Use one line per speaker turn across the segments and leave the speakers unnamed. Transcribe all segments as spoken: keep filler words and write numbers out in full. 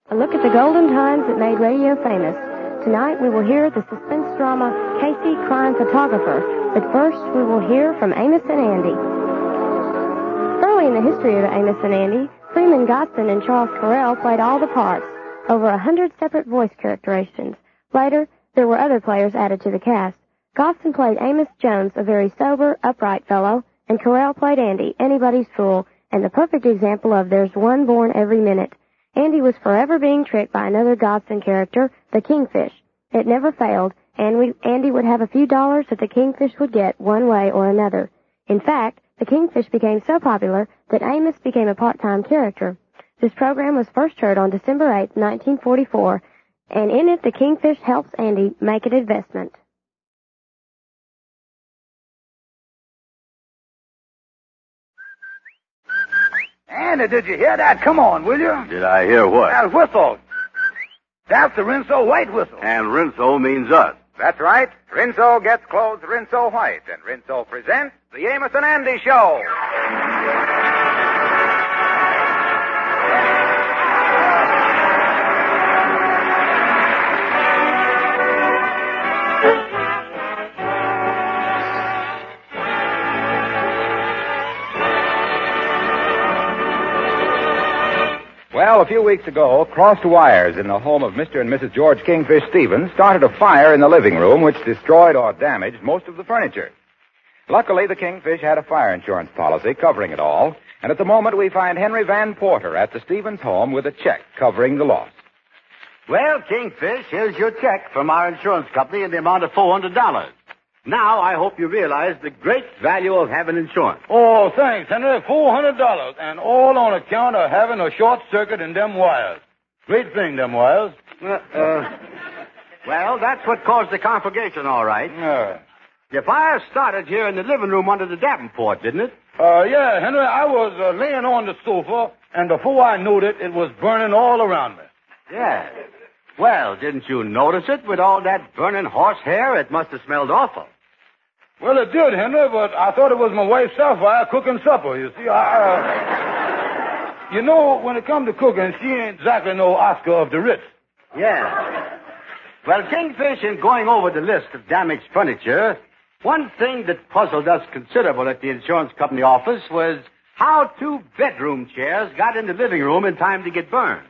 A look at the golden times that made radio famous. Tonight we will hear the suspense drama Casey, Crime Photographer. But first we will hear from Amos and Andy. Early in the history of Amos and Andy, Freeman Godson and Charles Correll played all the parts, over a hundred separate voice characterizations. Later, there were other players added to the cast. Godson played Amos Jones, a very sober, upright fellow, and Correll played Andy, anybody's fool, and the perfect example of there's one born every minute. Andy was forever being tricked by another Godson character, the Kingfish. It never failed, and we, Andy would have a few dollars that the Kingfish would get one way or another. In fact, the Kingfish became so popular that Amos became a part-time character. This program was first heard on December eighth, nineteen forty-four, and in it the Kingfish helps Andy make an investment.
Andy, did you hear that? Come on, will you?
Did I hear what?
That whistle. That's the Rinso White whistle.
And Rinso means us.
That's right. Rinso gets clothes Rinso White, and Rinso presents the Amos and Andy Show. Well, a few weeks ago, crossed wires in the home of Mister and Missus George Kingfish Stevens started a fire in the living room which destroyed or damaged most of the furniture. Luckily, the Kingfish had a fire insurance policy covering it all, and at the moment we find Henry Van Porter at the Stevens home with a check covering the loss.
Well, Kingfish, here's your check from our insurance company in the amount of four hundred dollars. Now, I hope you realize the great value of having insurance.
Oh, thanks, Henry. four hundred dollars, and all on account of having a short circuit in them wires. Great thing, them wires.
Uh, uh, well, that's what caused the conflagration, all right.
Yeah.
The fire started here in the living room under the Davenport, didn't it?
Uh, yeah, Henry, I was uh, laying on the sofa, and before I knew it, it was burning all around me.
Yeah. Well, didn't you notice it with all that burning horsehair? It must have smelled awful.
Well, it did, Henry, but I thought it was my wife Sapphire cooking supper. You see, I, uh... you know, when it comes to cooking, she ain't exactly no Oscar of the Ritz.
Yeah. Well, Kingfish, in going over the list of damaged furniture, one thing that puzzled us considerable at the insurance company office was how two bedroom chairs got in the living room in time to get burned.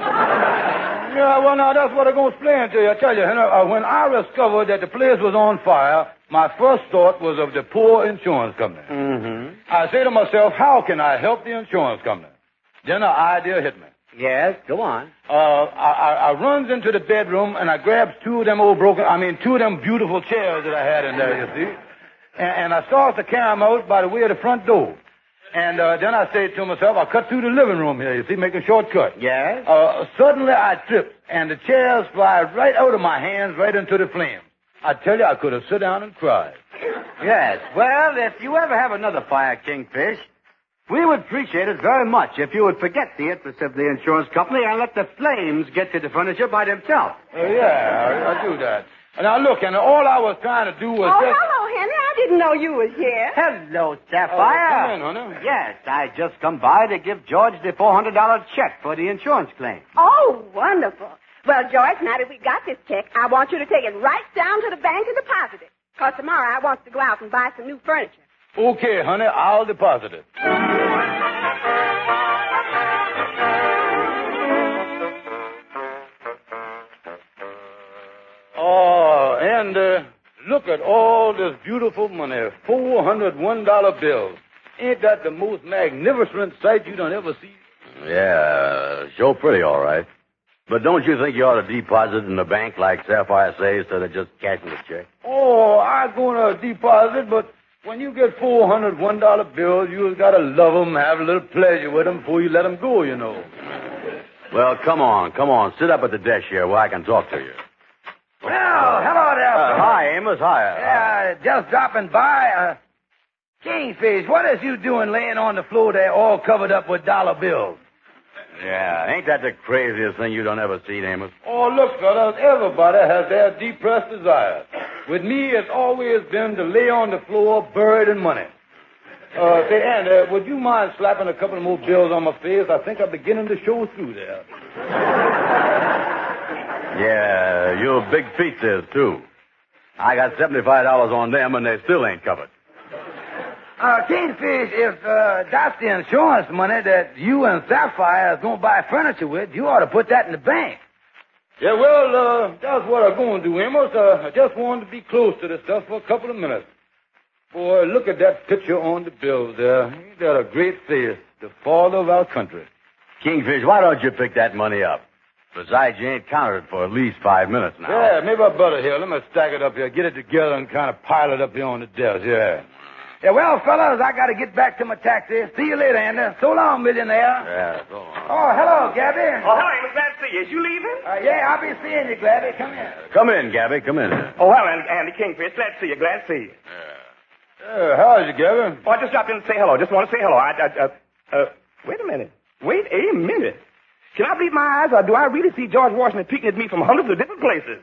Yeah, well, now, that's what I'm going to explain to you. I tell you, Henry, uh, when I discovered that the place was on fire, my first thought was of the poor insurance company.
Mm-hmm.
I say to myself, how can I help the insurance company? Then an idea hit me.
Yes, go on.
Uh, I, I, I runs into the bedroom, and I grabs two of them old broken, I mean, two of them beautiful chairs that I had in there, you see. And, and I starts to carry them out by the way of the front door. And uh, then I say to myself, I cut through the living room here, you see, make a shortcut.
Yes?
Uh, suddenly I tripped, and the chairs fly right out of my hands, right into the flames. I tell you, I could have sit down and cried.
Yes. Well, if you ever have another fire, Kingfish, we would appreciate it very much if you would forget the interest of the insurance company and let the flames get to the furniture by themselves.
Uh, yeah, I, I do that. And now, look, and all I was trying to do was
Oh,
just...
hello, Henry. I didn't know you was here.
Hello,
Oh,
Sapphire.
come in, honey.
Yes, I just come by to give George the four hundred dollars check for the insurance claim.
Oh, wonderful. Well, George, now that we got this check, I want you to take it right down to the bank and deposit it. Because tomorrow I want to go out and buy some new furniture.
Okay, honey, I'll deposit it. Oh, and uh, look at all this beautiful money, four hundred one dollar bills. Ain't that the most magnificent sight you done ever see?
Yeah, sure pretty, all right. But don't you think you ought to deposit in the bank like Sapphire says instead of just cashing the check?
Oh, I'm going to deposit, but when you get four hundred one dollar bills, you got to love 'em, have a little pleasure with 'em before you let 'em go, you know.
Well, come on, come on. Sit up at the desk here where I can talk to you.
Well, hello there,
Uh,
sir.
hi, Amos. Hi.
Yeah, just dropping by. Uh, Kingfish, what is you doing laying on the floor there all covered up with dollar bills?
Yeah, ain't that the craziest thing you done ever seen, Amos?
Oh, look, fellas, everybody has their depressed desires. With me, it's always been to lay on the floor buried in money. Uh, say, Andy, would you mind slapping a couple of more bills on my face? I think I'm beginning to show through there.
Yeah, your big feet is, too. I got seventy-five dollars on them, and they still ain't covered.
Uh, Kingfish, if uh, that's the insurance money that you and Sapphire is going to buy furniture with, you ought to put that in the bank. Yeah, well, uh, that's what I'm going to do, Amos. Uh, I just wanted to be close to this stuff for a couple of minutes. Boy, look at that picture on the bill there. Ain't that a great face? The father of our country.
Kingfish, why don't you pick that money up? Besides, you ain't counted it for at least five minutes now.
Yeah, maybe I better here. Let me stack it up here. Get it together and kind of pile it up here on the desk, yeah. Yeah, well, fellas, I got to get back to my taxi. See you later, Andy. So long, millionaire.
Yeah, so long.
Oh, hello, Gabby.
Oh, hello, Amos. Glad to see you. Is you leaving?
Uh, yeah, I'll be seeing you, Gabby. Come in.
Come in, Gabby. Come in.
Oh, well, Andy, Andy Kingfish. Glad to see you. Glad to see you.
Yeah. Uh, how's you, Gabby?
Oh, I just dropped in to say hello. Just want to say hello. I, I, uh, uh, wait a minute. Wait a minute. Can I believe my eyes, or do I really see George Washington peeking at me from hundreds of different places?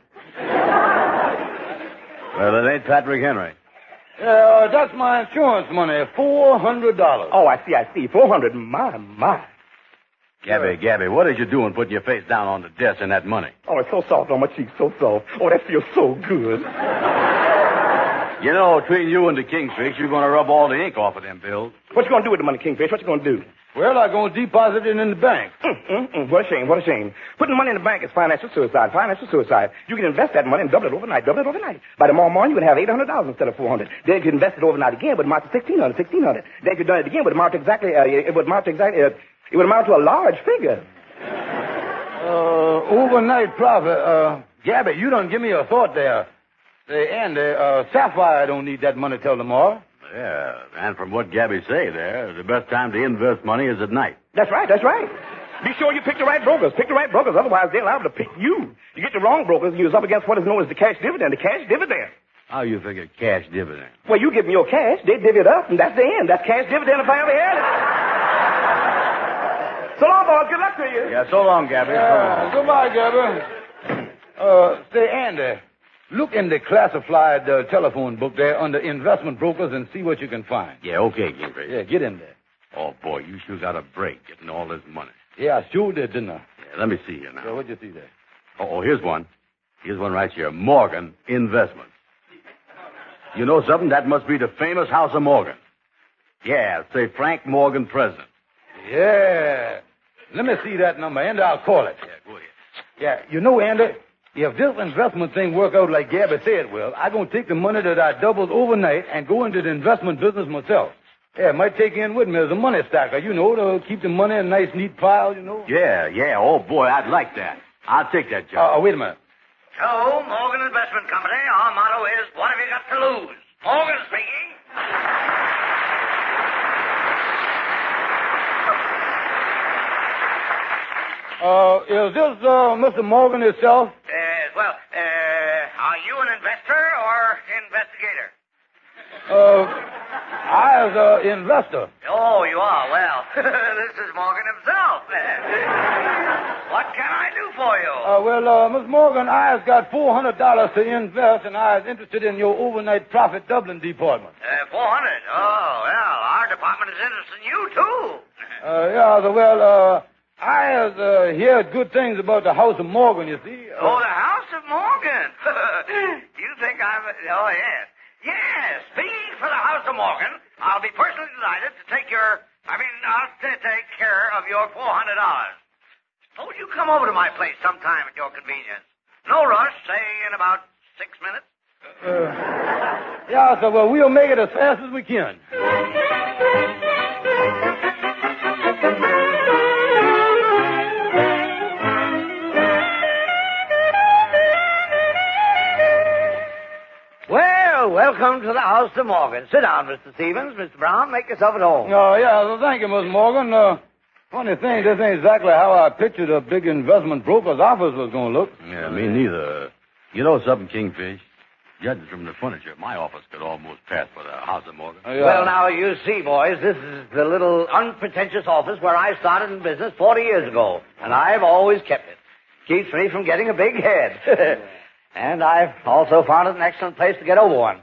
Well, it ain't Patrick Henry.
Yeah, uh, that's my insurance money, four hundred dollars.
Oh, I see, I see. four hundred. My, my.
Gabby, Gabby, what is you doing putting your face down on the desk in that money?
Oh, it's so soft on my cheeks, so soft. Oh, that feels so good.
You know, between you and the Kingfish, you're going to rub all the ink off of them bills.
What you going to do with the money, Kingfish? What you going to do?
Well, I'm going to deposit it in the bank.
Mm, mm, mm. What a shame, what a shame. Putting money in the bank is financial suicide, financial suicide. You can invest that money and double it overnight, double it overnight. By tomorrow morning, you would have eight hundred dollars instead of four hundred. Then you could invest it overnight again, would amount to sixteen hundred, sixteen hundred. Then you could do it again, would amount to exactly, uh, it would amount to exactly, uh, it would amount to a large figure.
Uh, overnight profit. Uh, Gabby, you done give me a thought there. Say, Andy, uh, Sapphire don't need that money till tomorrow.
Yeah, and from what Gabby say there, the best time to invest money is at night.
That's right, that's right. Be sure you pick the right brokers. Pick the right brokers, otherwise they're liable to pick you. You get the wrong brokers, and you're up against what is known as the cash dividend. The cash dividend.
How you figure cash dividend?
Well, you give them your cash, they divvy it up, and that's the end. That's cash dividend if I ever had it. So long, boys. Good luck to you.
Yeah, so long, Gabby.
Yeah, goodbye, Gabby. Uh, say, Andy, look in the classified uh, telephone book there under investment brokers and see what you can find.
Yeah, okay, Kingfish.
Yeah, get in there.
Oh, boy, you sure got a break getting all this money.
Yeah, I sure did, didn't I?
Yeah, let me see here now.
So what'd you see there?
Oh, oh, here's one. Here's one right here. Morgan Investments. You know something? That must be the famous House of Morgan. Yeah, say Frank Morgan, President.
Yeah. Let me see that number, Andy. I'll call it.
Yeah, go ahead.
Yeah, you know, Andy, if this investment thing work out like Gabby said it will, I'm going to take the money that I doubled overnight and go into the investment business myself. Yeah, might take in with me as a money stacker, you know, to keep the money in a nice, neat pile, you know.
Yeah, yeah. Oh, boy, I'd like that. I'll take that job.
Uh, wait a minute.
Hello, Morgan Investment Company. Our motto is, what have you got to lose? Morgan speaking.
Uh, is this, uh, Mister Morgan himself?
Uh, well, uh, are you an investor or investigator?
Uh, I was an investor.
Oh, you are? Well, this is Morgan himself. What can I do for you?
Uh, well, uh, Miss Morgan, I has got four hundred dollars to invest, and I is interested in your overnight profit doubling department.
Uh, four hundred? Oh, well, our department is interested in you, too.
Uh, yeah, so, well, uh, I has uh, heard good things about the House of Morgan, you see. Uh,
Oh, the House of Morgan. You think I'm... Oh, yes. Yes, speaking for the House of Morgan, I'll be personally delighted to take your... I mean, I'll t- take care of your four hundred dollars. Suppose you come over to my place sometime at your convenience. No rush, say in about six minutes.
uh, yeah, so, well, we'll make it as fast as we can.
Well, welcome to the House of Morgan. Sit down, Mister Stevens. Mister Brown, make yourself at home.
Oh, yeah, well, thank you, Miss Morgan. Uh, funny thing, this ain't exactly how I pictured a big investment broker's office was going to look.
Yeah, me neither. You know something, Kingfish? Judging from the furniture, my office could almost pass for the House of Morgan.
Oh, yeah.
Well, now, you see, boys, this is the little unpretentious office where I started in business forty years ago, and I've always kept it. Keeps me from getting a big head. And I've also found it an excellent place to get over one.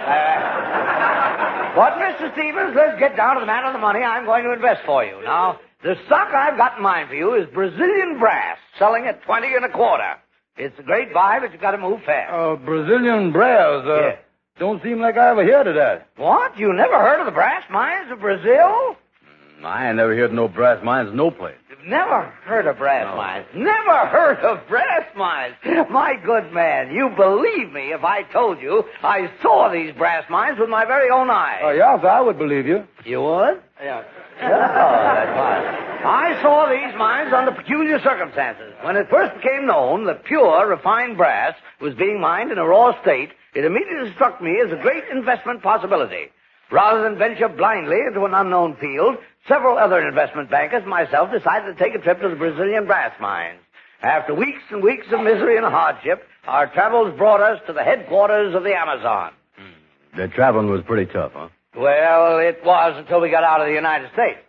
Uh, but, Mister Stevens, let's get down to the matter of the money I'm going to invest for you. Now, the stock I've got in mind for you is Brazilian brass, selling at twenty and a quarter. It's a great buy, but you got to move fast.
Uh, Brazilian brass. Uh,
Yeah.
Don't seem like I ever heard of that.
What? You never heard of the brass mines of Brazil?
I ain't never heard no brass mines no place.
You've never heard of brass mines. Never heard of brass mines. My good man, you believe me if I told you I saw these brass mines with my very own eyes.
Oh, yes, I would believe you.
You would? Yeah. Oh, that's fine. I saw these mines under peculiar circumstances. When it first became known that pure, refined brass was being mined in a raw state, it immediately struck me as a great investment possibility. Rather than venture blindly into an unknown field, several other investment bankers and myself decided to take a trip to the Brazilian brass mines. After weeks and weeks of misery and hardship, our travels brought us to the headquarters of the Amazon.
The traveling was pretty tough, huh?
Well, it was until we got out of the United States.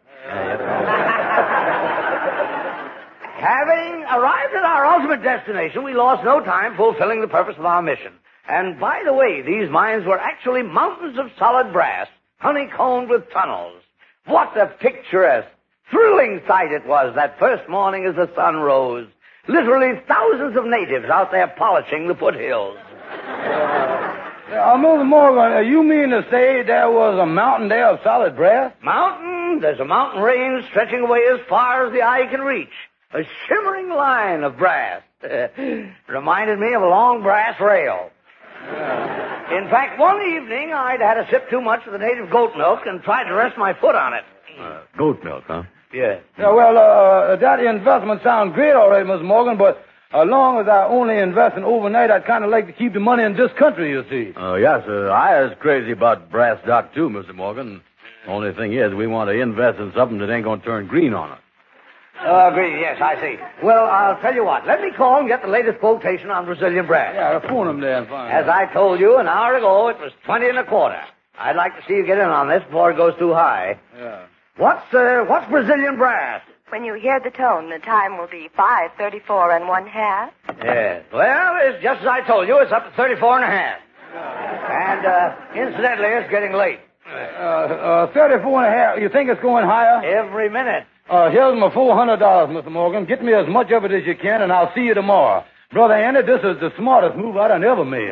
Having arrived at our ultimate destination, we lost no time fulfilling the purpose of our mission. And by the way, these mines were actually mountains of solid brass, honeycombed with tunnels. What a picturesque, thrilling sight it was that first morning as the sun rose. Literally thousands of natives out there polishing the foothills.
Uh, Mister Morgan, uh, you mean to say there was a mountain there of solid brass?
Mountain? There's a mountain range stretching away as far as the eye can reach. A shimmering line of brass. Reminded me of a long brass rail. In fact, one evening I'd had a sip too much of the native goat milk and tried to rest my foot on it.
Uh, goat milk, huh?
Yeah.
Yeah, well, uh, that investment sounds great all right, Mister Morgan, but as long as I only invest in overnight, I'd kind of like to keep the money in this country, you see.
Oh, uh, yes, sir. I is crazy about brass stock, too, Mister Morgan. Only thing is, we want to invest in something that ain't going to turn green on us.
Oh, green, yes, I see. Well, I'll tell you what. Let me call and get the latest quotation on Brazilian brass.
Yeah, phone them there and find
As I told you an hour ago, it was twenty and a quarter. I'd like to see you get in on this before it goes too high.
Yeah.
What's, uh, what's Brazilian brass?
When you hear the tone, the time will be five thirty-four and one half.
Yes. Well, it's just as I told you. It's up to thirty-four and a half. And, uh, incidentally, it's getting late.
Uh, uh, thirty-four and a half. You think it's going higher?
Every minute.
Uh, here's my four hundred dollars, Mister Morgan. Get me as much of it as you can, and I'll see you tomorrow. Brother Andy, this is the smartest move I'd have ever made.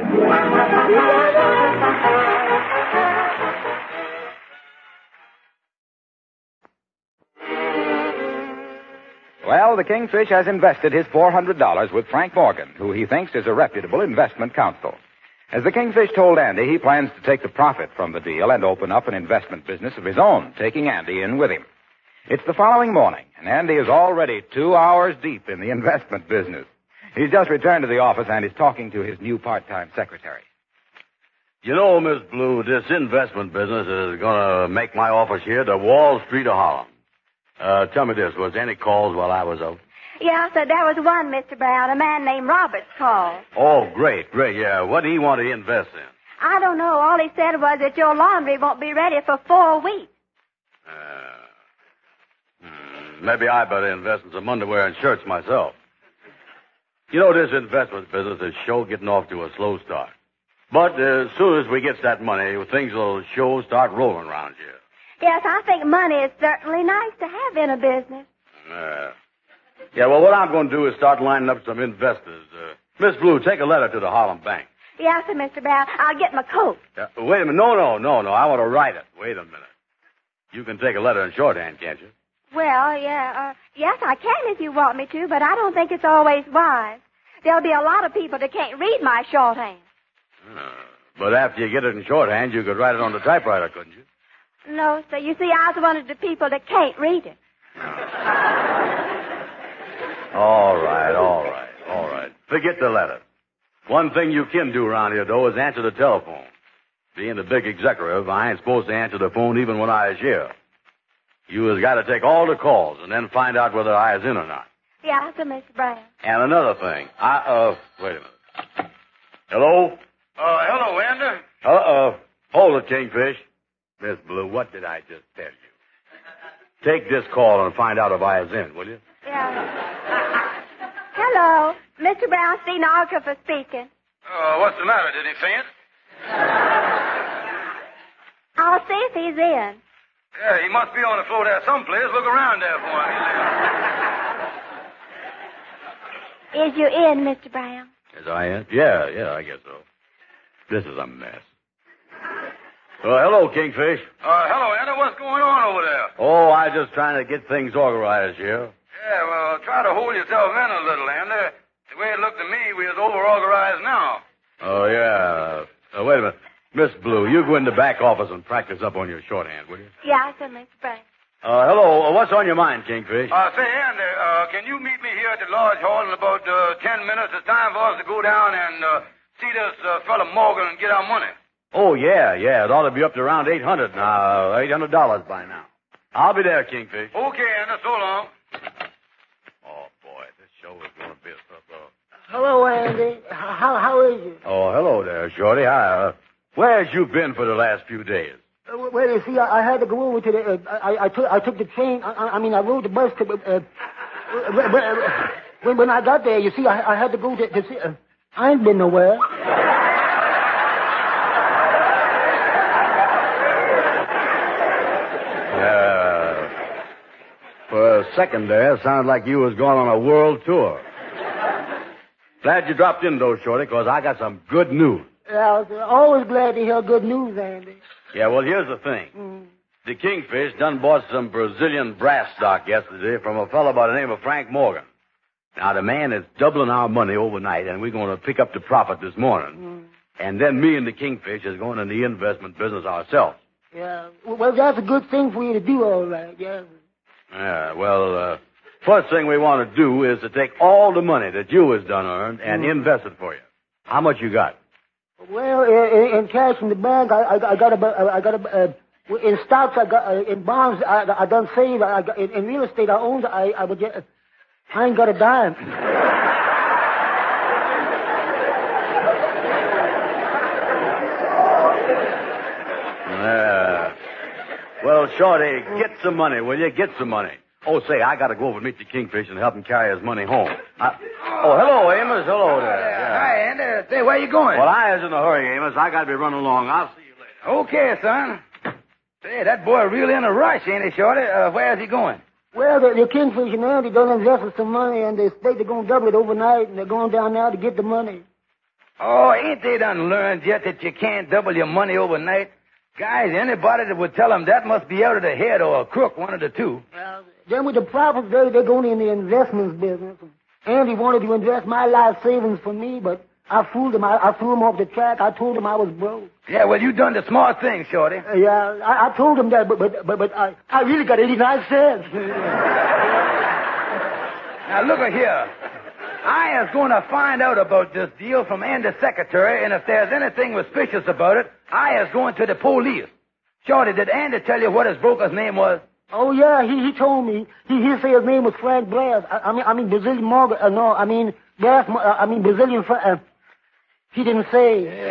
Well, the Kingfish has invested his four hundred dollars with Frank Morgan, who he thinks is a reputable investment counsel. As the Kingfish told Andy, he plans to take the profit from the deal and open up an investment business of his own, taking Andy in with him. It's the following morning, and Andy is already two hours deep in the investment business. He's just returned to the office and is talking to his new part-time secretary.
You know, Miss Blue, this investment business is going to make my office here the Wall Street of Harlem. Uh, tell me this, was there any calls while I was out?
Yeah, sir, there was one, Mister Brown. A man named Roberts called.
Oh, great, great, yeah. What do you want to invest in?
I don't know. All he said was that your laundry won't be ready for four weeks.
Uh, hmm, maybe I better invest in some underwear and shirts myself. You know, this investment business is sure getting off to a slow start. But uh, as soon as we get that money, things will sure start rolling around here.
Yes, I think money is certainly nice to have in a business.
Uh, yeah, well, what I'm going to do is start lining up some investors. Uh, Miss Blue, take a letter to the Harlem Bank.
Yes, sir, Mister Brown. I'll get my coat.
Uh, wait a minute. No, no, no, no. I want to write it. Wait a minute. You can take a letter in shorthand, can't you?
Well, yeah, uh, yes, I can if you want me to, but I don't think it's always wise. There'll be a lot of people that can't read my shorthand.
Uh, but after you get it in shorthand, you could write it on the typewriter, couldn't you?
No, sir. You see, I was one of the people that can't read it.
All right, all right, all right. Forget the letter. One thing you can do around here, though, is answer the telephone. Being the big executive, I ain't supposed to answer the phone even when I is here. You has got to take all the calls and then find out whether I is in or not.
Yes, sir, Mister Brown.
And another thing, I, uh, wait a minute. Hello?
Uh, hello, Andy.
Uh-uh. Hold it, Kingfish. Miss Blue, what did I just tell you? Take this call and find out if I is in, will you?
Yeah. Hello. Mister Brown, stenographer speaking.
Uh, what's the matter? Did he faint?
I'll see if he's in.
Yeah, he must be on the floor there someplace. Look around there for him.
Is you in, Mister Brown?
Is I in? Yeah, yeah, I guess so. This is a mess. Well, hello, Kingfish.
Uh, hello, Andy. What's going on over there?
Oh, I just trying to get things organized here.
Yeah, well, try to hold yourself in a little, Andy. The way it looked to me, we was over-organized now.
Oh, yeah. Uh, wait a minute. Miss Blue, you go in the back office and practice up on your shorthand, will you?
Yeah, I said Mister Brown.
Uh, hello. Uh, what's on your mind, Kingfish?
Uh, say, Andy, uh, can you meet me here at the Lodge Hall in about uh, ten minutes? It's time for us to go down and uh, see this uh, fella Morgan and get our money.
Oh, yeah, yeah. It ought to be up to around eight hundred now. eight hundred dollars by now. I'll be there, Kingfish.
Okay, Andy. So long.
Oh, boy. This show is going to be a tough uh...
Hello, Andy. How, how is you?
Oh, hello there, Shorty. Hi, uh, where's you been for the last few days?
Uh, well, you see, I, I had to go over to the. Uh, I, I took. I took the train. I, I mean, I rode the bus to. Uh, uh, uh, when when I got there, you see, I, I had to go to, to see. Uh, I ain't been nowhere.
Uh, for a second there, it sounded like you was going on a world tour. Glad you dropped in, though, Shorty, because I got some good news.
Yeah, I was always glad to hear good news, Andy.
Yeah, well, here's the thing.
Mm.
The Kingfish done bought some Brazilian brass stock yesterday from a fellow by the name of Frank Morgan. Now, the man is doubling our money overnight, and we're going to pick up the profit this morning.
Mm.
And then me and the Kingfish is going in the investment business ourselves.
Yeah, well, that's a good thing for you to do, all right, yeah.
Yeah, well, uh, first thing we want to do is to take all the money that you has done earned and mm. invest it for you. How much you got?
Well, in, in cash in the bank, I, I, I got about, I got about, uh, in stocks, I got, uh, in bonds, I, I done saved, I got, in, in real estate, I owned, I, I would get, I ain't got a dime.
Yeah. Well, Shorty, get some money, will you? Get some money. Oh, say, I got to go over and meet the Kingfish and help him carry his money home. I... Oh, hello, Amos. Hello there. Yeah.
Hi, Andy. Say, where you going?
Well, I is in a hurry, Amos. I got to be running along. I'll see you later.
Okay, son. Say, that boy really in a rush, ain't he, Shorty? Uh, where is he going?
Well, the, the Kingfish and Andy done invested some money, and they think they're going to double it overnight, and they're going down now to get the money.
Oh, ain't they done learned yet that you can't double your money overnight? Guys, anybody that would tell them that must be out of the head or a crook, one of the two.
Well, then with the profits, they, they're going in the investments business. Andy wanted to invest my life savings for me, but I fooled him. I, I threw him off the track. I told him I was broke.
Yeah, well, you done the smart thing, Shorty.
Uh, yeah, I, I told him that, but but but, but I, I really got eighty-nine cents.
Now, look at here. I is going to find out about this deal from Andy's secretary, and if there's anything suspicious about it, I is going to the police. Shorty, did Andy tell you what his broker's name was?
Oh, yeah, he he told me. He he said his name was Frank Blair. I, I mean, I mean, Brazilian Morgan. Uh, no, I mean, Blair, uh, I mean, Brazilian Fra- uh, he didn't say.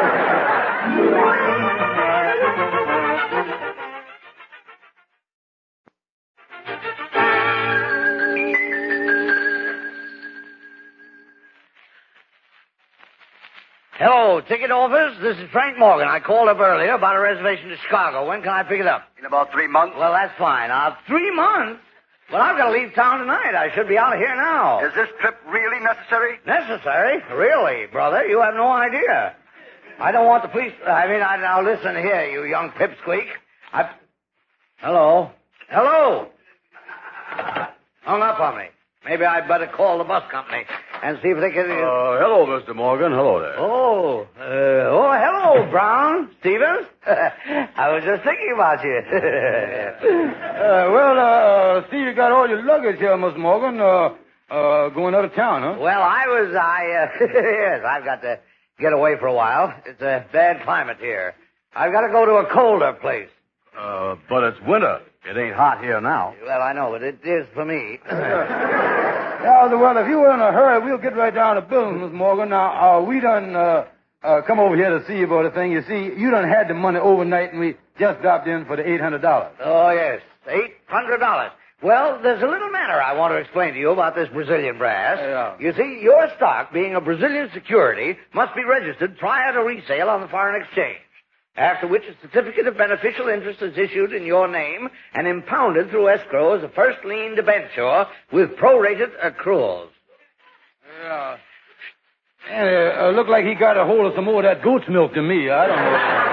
Hello, ticket office. This is Frank Morgan. I called up earlier about a reservation to Chicago. When can I pick it up?
In about three months.
Well, that's fine. Uh, three months? Well, I've got to leave town tonight. I should be out of here now.
Is this trip really necessary?
Necessary? Really, brother? You have no idea. I don't want the police... I mean, I, now listen here, you young pipsqueak. I... Hello? Hello? Hung up on me. Maybe I'd better call the bus company and see if they can...
Uh, hello, Mister Morgan. Hello there.
Oh, uh, oh, hello, Brown. Stevens. I was just thinking about you.
uh, well, uh, see, you got all your luggage here, Mister Morgan. Uh, uh, going out of town, huh?
Well, I was, I, uh, yes, I've got to get away for a while. It's a bad climate here. I've got to go to a colder place.
Uh, but it's winter. It ain't hot here now.
Well, I know, but it is for me.
Yeah, well, if you were in a hurry, we'll get right down to business, Mister Morgan. Now, uh, we done uh, uh, come over here to see you about a thing. You see, you done had the money overnight, and we just dropped in for the eight hundred dollars.
Oh, yes, eight hundred dollars. Well, there's a little matter I want to explain to you about this Brazilian brass.
Yeah.
You see, your stock, being a Brazilian security, must be registered prior to resale on the foreign exchange. After which a certificate of beneficial interest is issued in your name and impounded through escrow as a first lien debenture with prorated accruals.
Yeah. And it uh, looked like he got a hold of some more of that goat's milk than me. I don't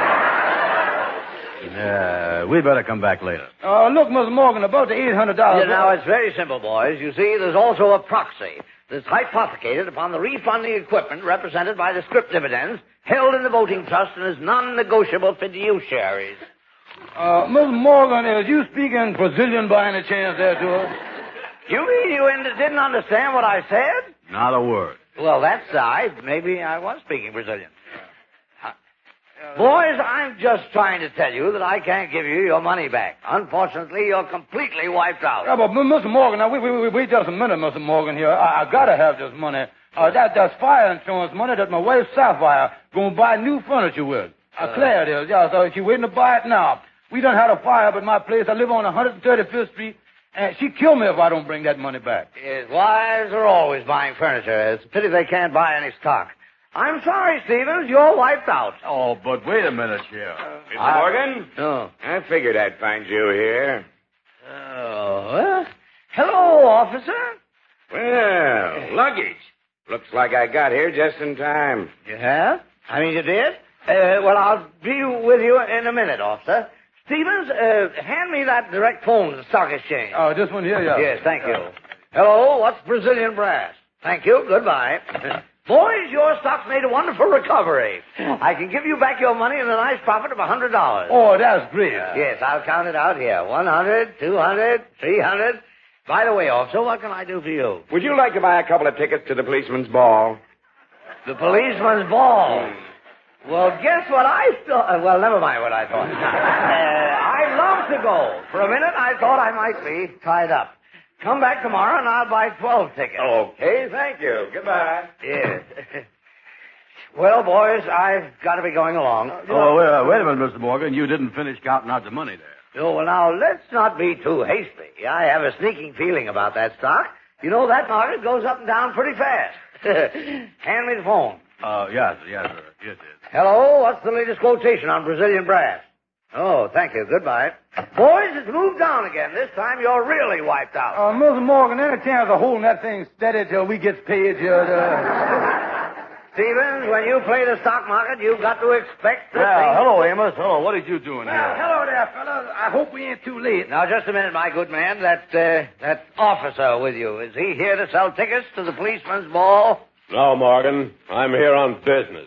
know.
Yeah, we better come back later.
Uh, look, Mister Morgan, about the eight hundred dollars.
Yeah, now, it's very simple, boys. You see, there's also a proxy that's hypothecated upon the refunding equipment represented by the scrip dividends held in the voting trust and as non-negotiable fiduciaries.
Uh, Mister Morgan, is you speaking Brazilian by any chance there to us?
You mean you in- didn't understand what I said?
Not a word.
Well, that's I. Maybe I was speaking Brazilian. Boys, I'm just trying to tell you that I can't give you your money back. Unfortunately, you're completely wiped out.
Yeah, but Mister Morgan, now, wait, wait, wait, wait just a minute, Mister Morgan here. I, I gotta have this money. Uh, that, that's fire insurance money that my wife, Sapphire, gonna buy new furniture with. Uh, uh, Claire it is, yeah, so she's waiting to buy it now. We done had a fire up at my place. I live on one thirty-fifth Street, and she kill me if I don't bring that money back.
Yes, wives are always buying furniture. It's a pity they can't buy any stock. I'm sorry, Stevens, you're wiped out.
Oh, but wait a minute, Sheriff.
Uh, Mister I... Morgan?
Oh.
I figured I'd find you here.
Oh, uh, hello, officer.
Well, luggage. Looks like I got here just in time.
You have? I mean, you did? Uh, well, I'll be with you in a minute, officer. Stevens, uh, hand me that direct phone to the stock exchange.
Oh, this one here, yeah.
Yes, thank you. Hello, what's Brazilian brass? Thank you, goodbye. Boys, your stock's made a wonderful recovery. I can give you back your money and a nice profit of a hundred dollars.
Oh, that's great.
Yes, I'll count it out here. One hundred, two hundred, three hundred. By the way, officer, what can I do for you?
Would you like to buy a couple of tickets to the policeman's ball?
The policeman's ball? Mm. Well, guess what I thought? Well, never mind what I thought. uh, I'd love to go. For a minute, I thought I might be tied up. Come back tomorrow, and I'll buy twelve tickets.
Okay, thank you. Goodbye.
Yes. Well, boys, I've got to be going along.
Oh, wait, uh, wait a minute, Mister Morgan. You didn't finish counting out the money there.
Oh, well, now, let's not be too hasty. I have a sneaking feeling about that stock. You know, that market goes up and down pretty fast. Hand me the phone.
Uh, yes, yes, sir. Yes, yes.
Hello, what's the latest quotation on Brazilian brass? Oh, thank you. Goodbye. Boys, it's moved down again. This time you're really wiped out.
Uh, Mister Morgan, any chance of holding that thing steady till we get paid here? Uh...
Stevens, when you play the stock market, you've got to expect the
Yeah,
thing.
hello, Amos. Hello, what are you doing
well,
here?
hello there, fellas. I hope we ain't too late.
Now, just a minute, my good man. That, uh, that officer with you, is he here to sell tickets to the policeman's ball?
No, Morgan. I'm here on business.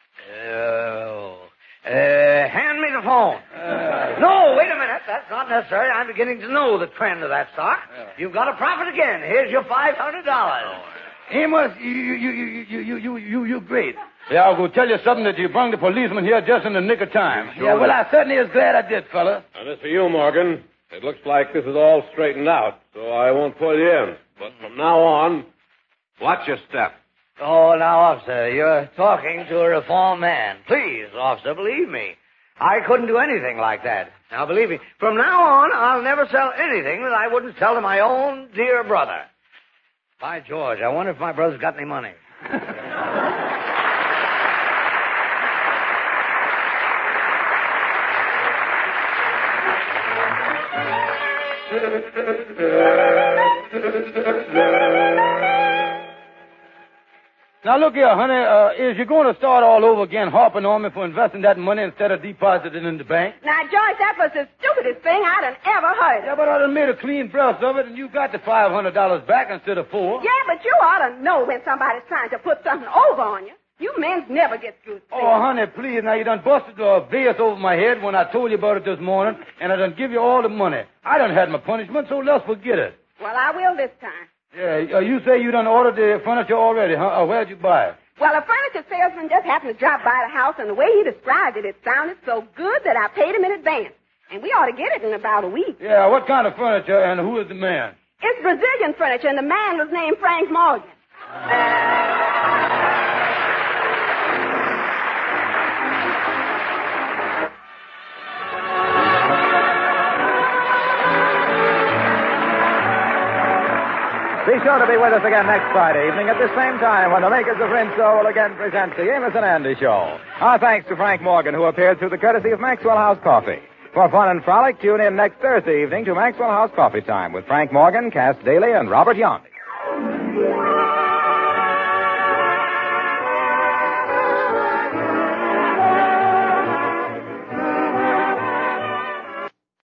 Oh. Uh, hand me the phone. Uh, no, wait a minute. That's not necessary. I'm beginning to know the trend of that stock. Uh, You've got a profit again. Here's your five hundred dollars. Oh,
Amos, you, you, you, you, you, you, you, you, great. Yeah, I'll go tell you something that you brought the policeman here just in the nick of time. Sure yeah, well, I certainly is glad I did, fella.
Now, this for you, Morgan. It looks like this is all straightened out, so I won't pull you in. But from now on, watch your step.
Oh, now, officer, you're talking to a reformed man. Please, officer, believe me. I couldn't do anything like that. Now, believe me, from now on, I'll never sell anything that I wouldn't sell to my own dear brother. By George, I wonder if my brother's got any money.
Now, look here, honey. Uh, is you going to start all over again harping on me for investing that money instead of depositing in the bank?
Now, George, that was the stupidest thing I'd have ever heard of.
Yeah, but I done made a clean breast of it, and you got the five hundred dollars back instead of four.
Yeah, but you ought to know when somebody's trying to put something over on you. You men never get through things.
Oh, honey, please. Now, you done busted a vase over my head when I told you about it this morning, and I done give you all the money. I done had my punishment, so let's forget it.
Well, I will this time.
Yeah, uh, you say you done ordered the furniture already, huh? Uh, where'd you buy it?
Well, a furniture salesman just happened to drop by the house, and the way he described it, it sounded so good that I paid him in advance. And we ought to get it in about a week.
Yeah, what kind of furniture, and who is the man?
It's Brazilian furniture, and the man was named Frank Morgan.
Be sure to be with us again next Friday evening at the same time when the makers of Rinso will again present the Amos and Andy Show. Our thanks to Frank Morgan, who appeared through the courtesy of Maxwell House Coffee. For fun and frolic, tune in next Thursday evening to Maxwell House Coffee Time with Frank Morgan, Cass Daly, and Robert Young.